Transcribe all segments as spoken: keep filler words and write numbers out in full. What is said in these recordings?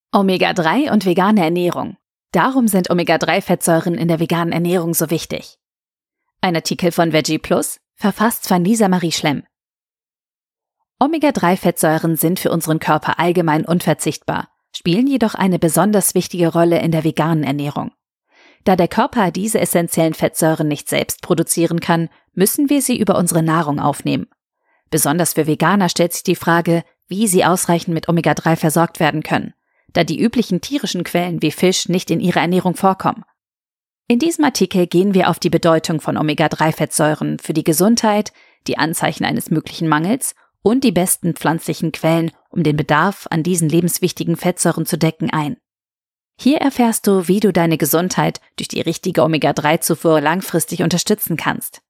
Omega drei und vegane Ernährung. Darum sind Omega drei Fettsäuren in der veganen Ernährung so wichtig. Ein Artikel von Veggie Plus, verfasst von Lisa Marie Schlemm. Omega drei Fettsäuren sind für unseren Körper allgemein unverzichtbar, spielen jedoch eine besonders wichtige Rolle in der veganen Ernährung. Da der Körper diese essentiellen Fettsäuren nicht selbst produzieren kann, müssen wir sie über unsere Nahrung aufnehmen. Besonders für Veganer stellt sich die Frage, wie sie ausreichend mit Omega drei versorgt werden können, da die üblichen tierischen Quellen wie Fisch nicht in ihrer Ernährung vorkommen. In diesem Artikel gehen wir auf die Bedeutung von Omega drei Fettsäuren für die Gesundheit, die Anzeichen eines möglichen Mangels und die besten pflanzlichen Quellen, um den Bedarf an diesen lebenswichtigen Fettsäuren zu decken, ein. Hier erfährst du, wie du deine Gesundheit durch die richtige Omega drei Zufuhr langfristig unterstützen kannst.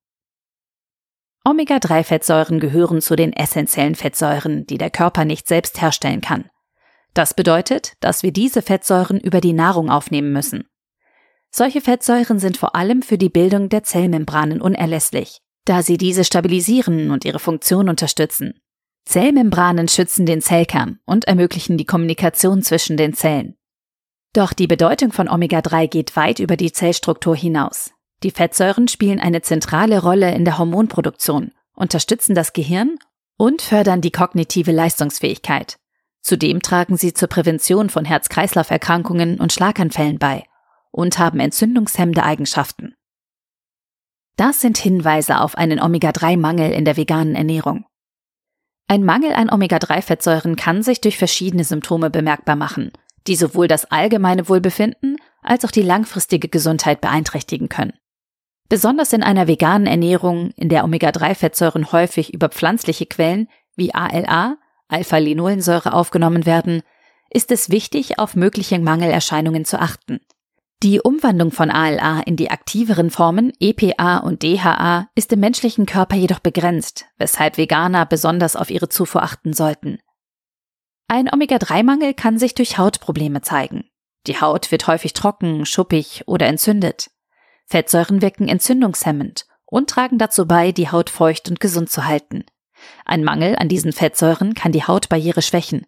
Omega drei Fettsäuren gehören zu den essentiellen Fettsäuren, die der Körper nicht selbst herstellen kann. Das bedeutet, dass wir diese Fettsäuren über die Nahrung aufnehmen müssen. Solche Fettsäuren sind vor allem für die Bildung der Zellmembranen unerlässlich, da sie diese stabilisieren und ihre Funktion unterstützen. Zellmembranen schützen den Zellkern und ermöglichen die Kommunikation zwischen den Zellen. Doch die Bedeutung von Omega drei geht weit über die Zellstruktur hinaus. Die Fettsäuren spielen eine zentrale Rolle in der Hormonproduktion, unterstützen das Gehirn und fördern die kognitive Leistungsfähigkeit. Zudem tragen sie zur Prävention von Herz-Kreislauf-Erkrankungen und Schlaganfällen bei und haben entzündungshemmende Eigenschaften. Das sind Hinweise auf einen Omega drei Mangel in der veganen Ernährung. Ein Mangel an Omega drei Fettsäuren kann sich durch verschiedene Symptome bemerkbar machen, die sowohl das allgemeine Wohlbefinden als auch die langfristige Gesundheit beeinträchtigen können. Besonders in einer veganen Ernährung, in der Omega drei Fettsäuren häufig über pflanzliche Quellen wie A L A, Alpha-Linolensäure, aufgenommen werden, ist es wichtig, auf mögliche Mangelerscheinungen zu achten. Die Umwandlung von A L A in die aktiveren Formen E P A und D H A ist im menschlichen Körper jedoch begrenzt, weshalb Veganer besonders auf ihre Zufuhr achten sollten. Ein Omega drei Mangel kann sich durch Hautprobleme zeigen. Die Haut wird häufig trocken, schuppig oder entzündet. Fettsäuren wirken entzündungshemmend und tragen dazu bei, die Haut feucht und gesund zu halten. Ein Mangel an diesen Fettsäuren kann die Hautbarriere schwächen.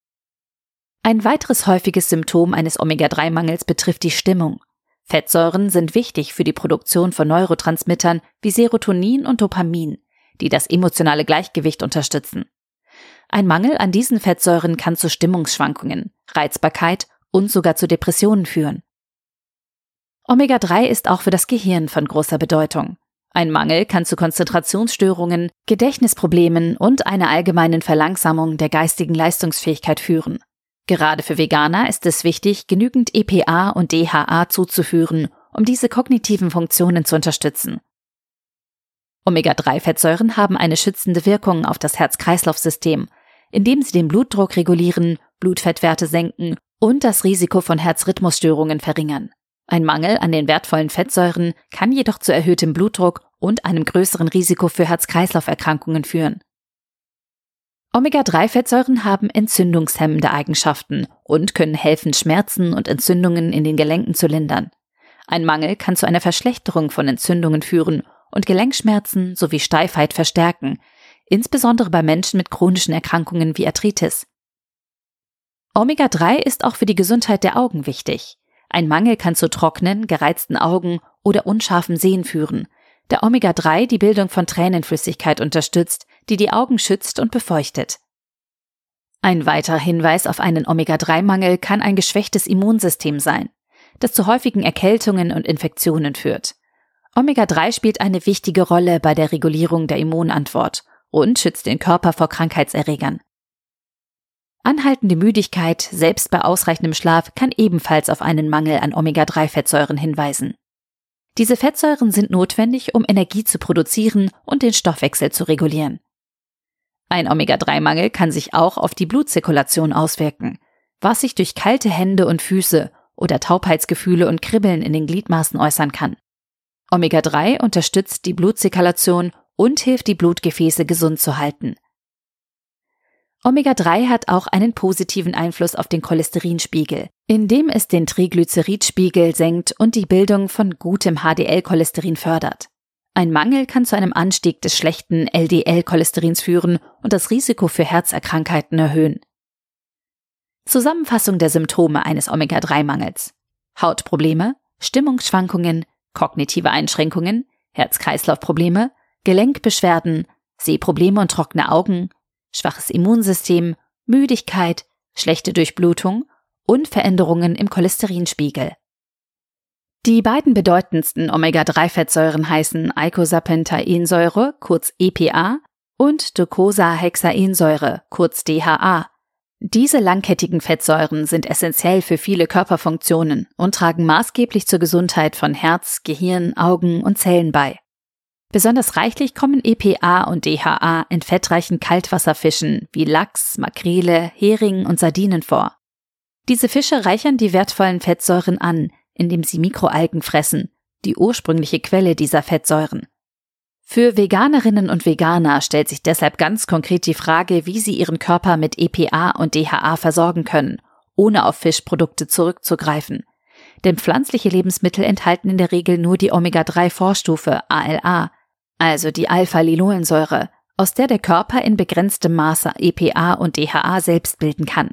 Ein weiteres häufiges Symptom eines Omega drei Mangels betrifft die Stimmung. Fettsäuren sind wichtig für die Produktion von Neurotransmittern wie Serotonin und Dopamin, die das emotionale Gleichgewicht unterstützen. Ein Mangel an diesen Fettsäuren kann zu Stimmungsschwankungen, Reizbarkeit und sogar zu Depressionen führen. Omega drei ist auch für das Gehirn von großer Bedeutung. Ein Mangel kann zu Konzentrationsstörungen, Gedächtnisproblemen und einer allgemeinen Verlangsamung der geistigen Leistungsfähigkeit führen. Gerade für Veganer ist es wichtig, genügend E P A und D H A zuzuführen, um diese kognitiven Funktionen zu unterstützen. Omega drei Fettsäuren haben eine schützende Wirkung auf das Herz-Kreislauf-System, indem sie den Blutdruck regulieren, Blutfettwerte senken und das Risiko von Herzrhythmusstörungen verringern. Ein Mangel an den wertvollen Fettsäuren kann jedoch zu erhöhtem Blutdruck und einem größeren Risiko für Herz-Kreislauf-Erkrankungen führen. Omega drei Fettsäuren haben entzündungshemmende Eigenschaften und können helfen, Schmerzen und Entzündungen in den Gelenken zu lindern. Ein Mangel kann zu einer Verschlechterung von Entzündungen führen und Gelenkschmerzen sowie Steifheit verstärken, insbesondere bei Menschen mit chronischen Erkrankungen wie Arthritis. Omega drei ist auch für die Gesundheit der Augen wichtig. Ein Mangel kann zu trockenen, gereizten Augen oder unscharfem Sehen führen, da Omega drei die Bildung von Tränenflüssigkeit unterstützt, die die Augen schützt und befeuchtet. Ein weiterer Hinweis auf einen Omega drei Mangel kann ein geschwächtes Immunsystem sein, das zu häufigen Erkältungen und Infektionen führt. Omega drei spielt eine wichtige Rolle bei der Regulierung der Immunantwort und schützt den Körper vor Krankheitserregern. Anhaltende Müdigkeit, selbst bei ausreichendem Schlaf, kann ebenfalls auf einen Mangel an Omega drei Fettsäuren hinweisen. Diese Fettsäuren sind notwendig, um Energie zu produzieren und den Stoffwechsel zu regulieren. Ein Omega drei Mangel kann sich auch auf die Blutzirkulation auswirken, was sich durch kalte Hände und Füße oder Taubheitsgefühle und Kribbeln in den Gliedmaßen äußern kann. Omega drei unterstützt die Blutzirkulation und hilft, die Blutgefäße gesund zu halten. Omega drei hat auch einen positiven Einfluss auf den Cholesterinspiegel, indem es den Triglyceridspiegel senkt und die Bildung von gutem H D L-Cholesterin fördert. Ein Mangel kann zu einem Anstieg des schlechten L D L-Cholesterins führen und das Risiko für Herzerkrankheiten erhöhen. Zusammenfassung der Symptome eines Omega drei Mangels: Hautprobleme, Stimmungsschwankungen, kognitive Einschränkungen, Herz-Kreislauf-Probleme, Gelenkbeschwerden, Sehprobleme und trockene Augen, schwaches Immunsystem, Müdigkeit, schlechte Durchblutung und Veränderungen im Cholesterinspiegel. Die beiden bedeutendsten Omega drei Fettsäuren heißen Eicosapentaensäure, kurz E P A, und Docosahexaensäure, kurz D H A. Diese langkettigen Fettsäuren sind essentiell für viele Körperfunktionen und tragen maßgeblich zur Gesundheit von Herz, Gehirn, Augen und Zellen bei. Besonders reichlich kommen E P A und D H A in fettreichen Kaltwasserfischen wie Lachs, Makrele, Hering und Sardinen vor. Diese Fische reichern die wertvollen Fettsäuren an, indem sie Mikroalgen fressen, die ursprüngliche Quelle dieser Fettsäuren. Für Veganerinnen und Veganer stellt sich deshalb ganz konkret die Frage, wie sie ihren Körper mit E P A und D H A versorgen können, ohne auf Fischprodukte zurückzugreifen. Denn pflanzliche Lebensmittel enthalten in der Regel nur die Omega drei Vorstufe A L A, also die Alpha-Linolensäure, aus der der Körper in begrenztem Maße E P A und D H A selbst bilden kann.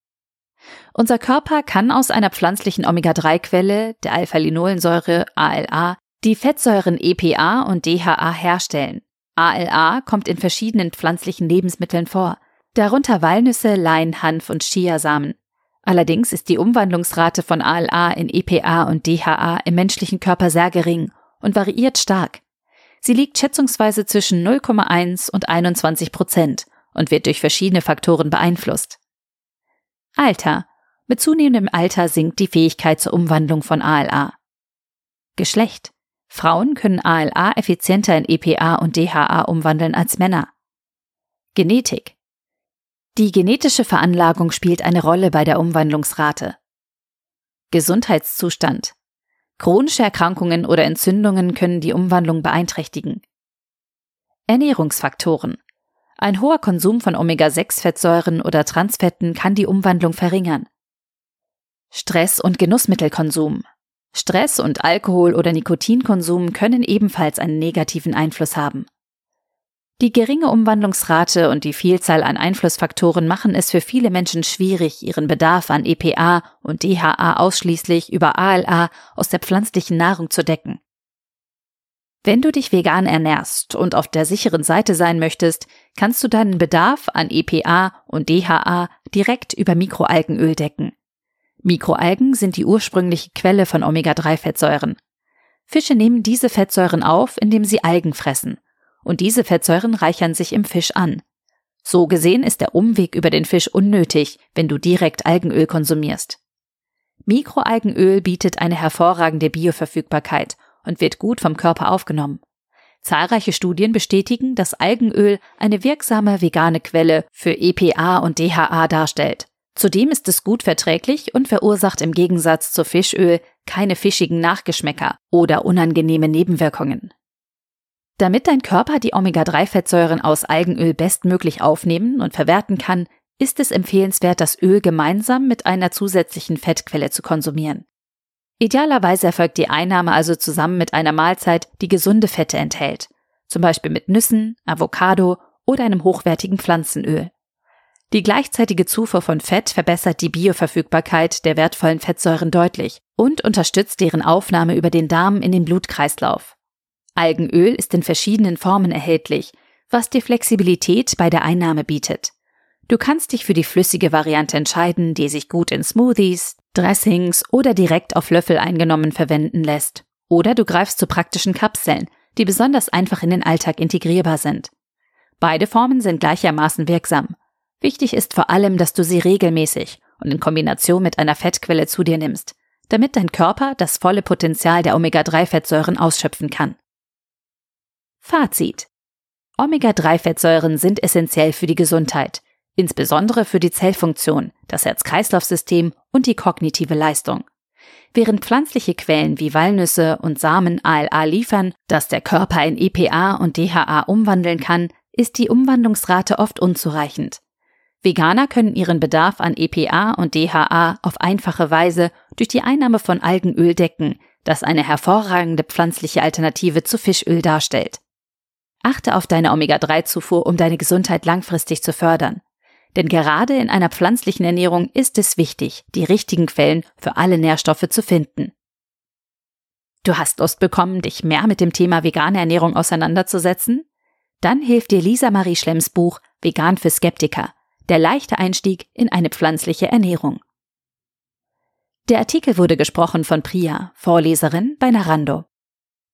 Unser Körper kann aus einer pflanzlichen Omega drei Quelle, der Alpha-Linolensäure A L A, die Fettsäuren E P A und D H A herstellen. A L A kommt in verschiedenen pflanzlichen Lebensmitteln vor, darunter Walnüsse, Lein, Hanf und Chiasamen. Allerdings ist die Umwandlungsrate von A L A in E P A und D H A im menschlichen Körper sehr gering und variiert stark. Sie liegt schätzungsweise zwischen null Komma eins und einundzwanzig Prozent und wird durch verschiedene Faktoren beeinflusst. Alter. Mit zunehmendem Alter sinkt die Fähigkeit zur Umwandlung von A L A. Geschlecht. Frauen können A L A effizienter in E P A und D H A umwandeln als Männer. Genetik. Die genetische Veranlagung spielt eine Rolle bei der Umwandlungsrate. Gesundheitszustand. Chronische Erkrankungen oder Entzündungen können die Umwandlung beeinträchtigen. Ernährungsfaktoren. Ein hoher Konsum von Omega sechs Fettsäuren oder Transfetten kann die Umwandlung verringern. Stress- und Genussmittelkonsum. Stress und Alkohol- oder Nikotinkonsum können ebenfalls einen negativen Einfluss haben. Die geringe Umwandlungsrate und die Vielzahl an Einflussfaktoren machen es für viele Menschen schwierig, ihren Bedarf an E P A und D H A ausschließlich über A L A aus der pflanzlichen Nahrung zu decken. Wenn du dich vegan ernährst und auf der sicheren Seite sein möchtest, kannst du deinen Bedarf an E P A und D H A direkt über Mikroalgenöl decken. Mikroalgen sind die ursprüngliche Quelle von Omega drei Fettsäuren. Fische nehmen diese Fettsäuren auf, indem sie Algen fressen. Und diese Fettsäuren reichern sich im Fisch an. So gesehen ist der Umweg über den Fisch unnötig, wenn du direkt Algenöl konsumierst. Mikroalgenöl bietet eine hervorragende Bioverfügbarkeit und wird gut vom Körper aufgenommen. Zahlreiche Studien bestätigen, dass Algenöl eine wirksame vegane Quelle für E P A und D H A darstellt. Zudem ist es gut verträglich und verursacht im Gegensatz zu Fischöl keine fischigen Nachgeschmäcker oder unangenehme Nebenwirkungen. Damit dein Körper die Omega drei Fettsäuren aus Algenöl bestmöglich aufnehmen und verwerten kann, ist es empfehlenswert, das Öl gemeinsam mit einer zusätzlichen Fettquelle zu konsumieren. Idealerweise erfolgt die Einnahme also zusammen mit einer Mahlzeit, die gesunde Fette enthält, zum Beispiel mit Nüssen, Avocado oder einem hochwertigen Pflanzenöl. Die gleichzeitige Zufuhr von Fett verbessert die Bioverfügbarkeit der wertvollen Fettsäuren deutlich und unterstützt deren Aufnahme über den Darm in den Blutkreislauf. Algenöl ist in verschiedenen Formen erhältlich, was dir Flexibilität bei der Einnahme bietet. Du kannst dich für die flüssige Variante entscheiden, die sich gut in Smoothies, Dressings oder direkt auf Löffel eingenommen verwenden lässt. Oder du greifst zu praktischen Kapseln, die besonders einfach in den Alltag integrierbar sind. Beide Formen sind gleichermaßen wirksam. Wichtig ist vor allem, dass du sie regelmäßig und in Kombination mit einer Fettquelle zu dir nimmst, damit dein Körper das volle Potenzial der Omega drei Fettsäuren ausschöpfen kann. Fazit: Omega drei Fettsäuren sind essentiell für die Gesundheit, insbesondere für die Zellfunktion, das Herz-Kreislauf-System und die kognitive Leistung. Während pflanzliche Quellen wie Walnüsse und Samen A L A liefern, das der Körper in E P A und D H A umwandeln kann, ist die Umwandlungsrate oft unzureichend. Veganer können ihren Bedarf an E P A und D H A auf einfache Weise durch die Einnahme von Algenöl decken, das eine hervorragende pflanzliche Alternative zu Fischöl darstellt. Achte auf deine Omega drei Zufuhr, um deine Gesundheit langfristig zu fördern. Denn gerade in einer pflanzlichen Ernährung ist es wichtig, die richtigen Quellen für alle Nährstoffe zu finden. Du hast Lust bekommen, dich mehr mit dem Thema vegane Ernährung auseinanderzusetzen? Dann hilft dir Lisa Marie Schlemms Buch Vegan für Skeptiker, der leichte Einstieg in eine pflanzliche Ernährung. Der Artikel wurde gesprochen von Priya, Vorleserin bei Narando.